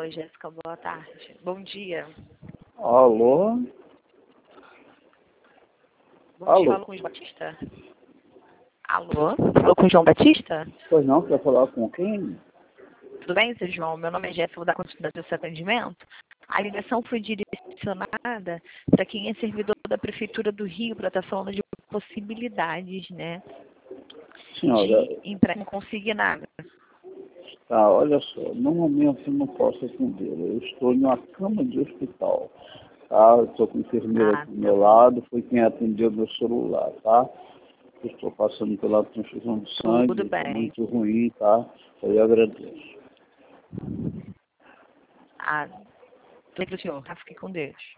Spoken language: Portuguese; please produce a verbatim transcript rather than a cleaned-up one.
Oi, Jéssica, boa tarde. Bom dia. Alô? Bom Alô? dia, falo com o João Batista? Alô? Falou com o João Batista? Pois não, quer falar com quem? Tudo bem, seu João? Meu nome é Jéssica, vou dar continuidade ao seu atendimento. A ligação foi direcionada para quem é servidor da Prefeitura do Rio, para estar falando de possibilidades, né? Senhora, De empréstimo consignado. tá, olha só, no momento eu não posso atender. Eu estou em uma cama de hospital, tá? Eu estou com a enfermeira Ah, aqui do tá meu bom. lado, foi quem atendeu meu celular, tá? Eu estou passando pela transfusão de sangue, Tudo está bem. muito ruim, tá? Eu agradeço. Ah, falei para o senhor, tá? Fique com Deus.